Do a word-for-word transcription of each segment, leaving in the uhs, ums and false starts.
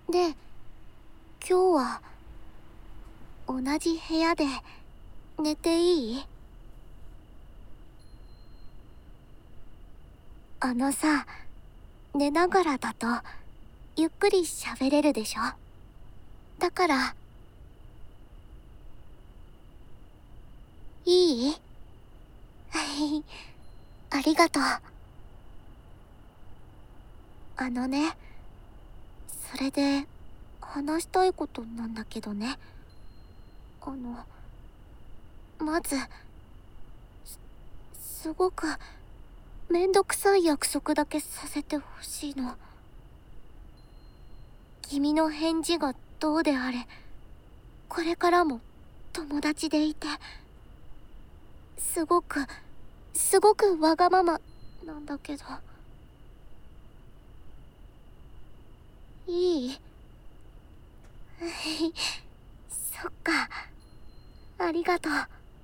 で、今日は同じ部屋で寝ていい？あのさ、寝ながらだとゆっくり喋れるでしょ？だから、いい？ありがとう。あのね、それで話したいことなんだけどね。あの、まず、す、すごくめんどくさい約束だけさせてほしいの。君の返事がどうであれ、これからも友達でいて、すごく、すごくわがままなんだけど。いい？そっか。ありがとう。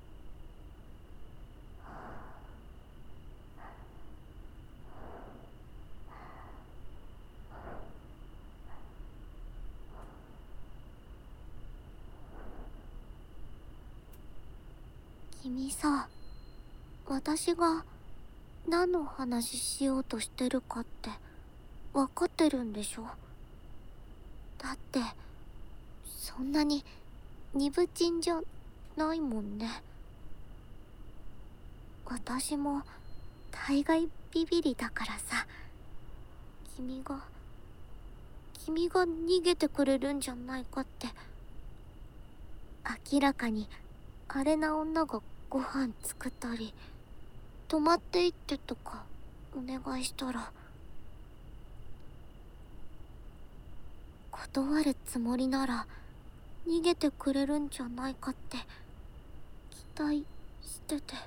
君さ、私が何の話しようとしてるかって分かってるんでしょ？だって、そんなにニブチンじゃないもんね。私も大概ビビリだからさ、君が、君が逃げてくれるんじゃないかって。明らかにあれな女がご飯作ったり、泊まっていってとかお願いしたら、断るつもりなら逃げてくれるんじゃないかって期待してて。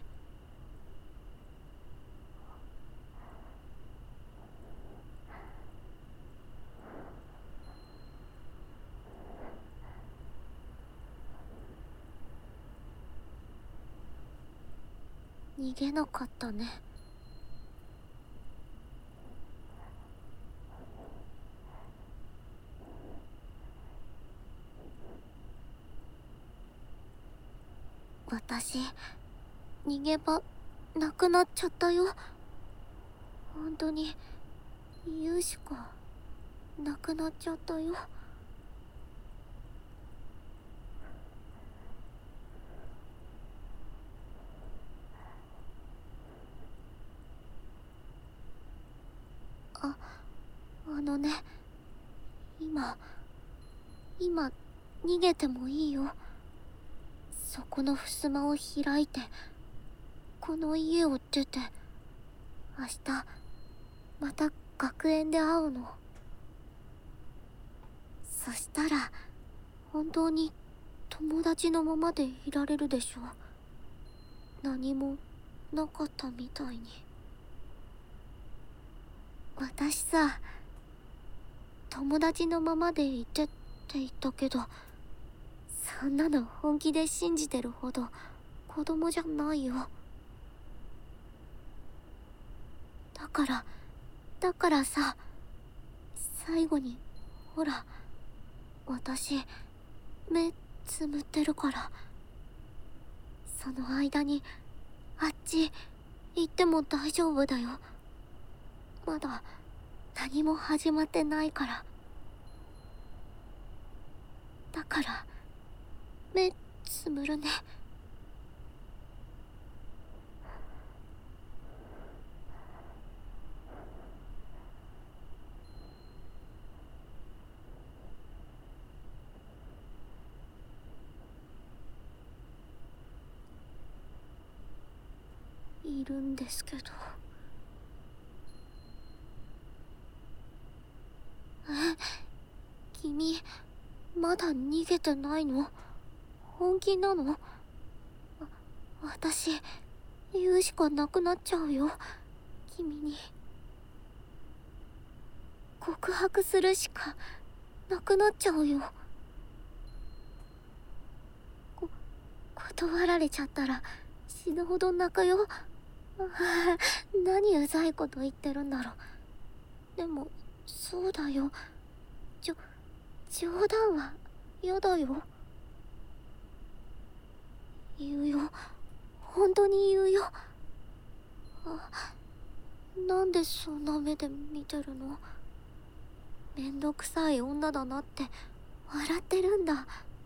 逃げなかったね。私、逃げ場なくなっちゃったよ。本当に言うしかなくなっちゃったよ。あ、あのね、今、今、逃げてもいいよ。そこの襖を開いて、この家を出て、明日、また学園で会うの。そしたら、本当に友達のままでいられるでしょ。何もなかったみたいに。私さ、友達のままでいてって言ったけど、そんなの本気で信じてるほど子供じゃないよ。だから、だからさ、最後に、ほら、私、目つむってるから、その間に、あっち、行っても大丈夫だよ。まだ、何も始まってないから。だから、目つむるね。いるんですけど。え、君、まだ逃げてないの？本気なの？あ、私、言うしかなくなっちゃうよ。君に。告白するしかなくなっちゃうよ。こ、断られちゃったら死ぬほど泣くよ。ああ、何うざいこと言ってるんだろう。でも、そうだよ。ちょ、 冗談はやだよ。言うよ、本当に言うよ。あ、なんでそんな目で見てるの？めんどくさい女だなって笑ってるんだ。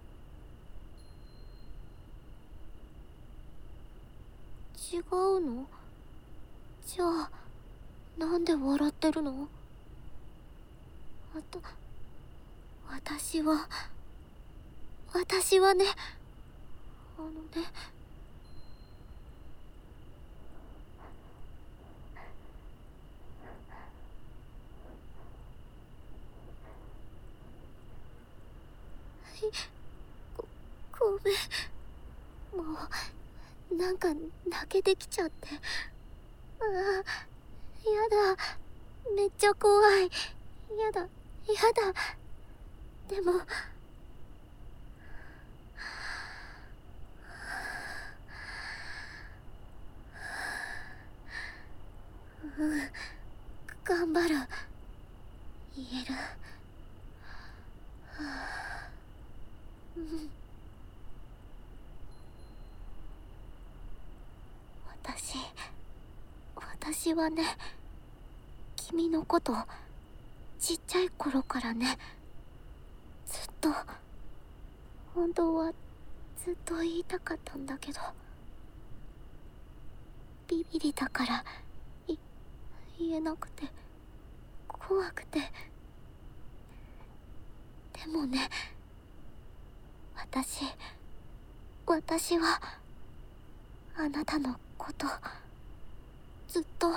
違うの？じゃあなんで笑ってるの？あと私は私はね、あのね、ごごめん、もうなんか泣けてきちゃって。ああ、やだ、めっちゃ怖い。やだやだ。でもうん、頑張る。言える。うん、私私はね、君のことちっちゃい頃からね、ずっと、本当はずっと言いたかったんだけど、ビビりだからい言えなくて怖くて。でもね、私私はあなたのことずっと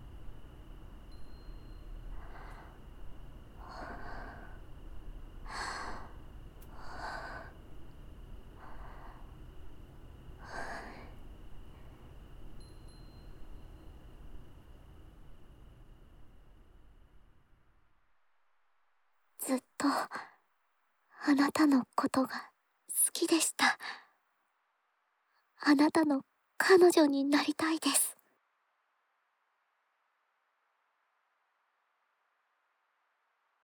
ずっとあなたのことが好きでした。あなたの彼女になりたいです。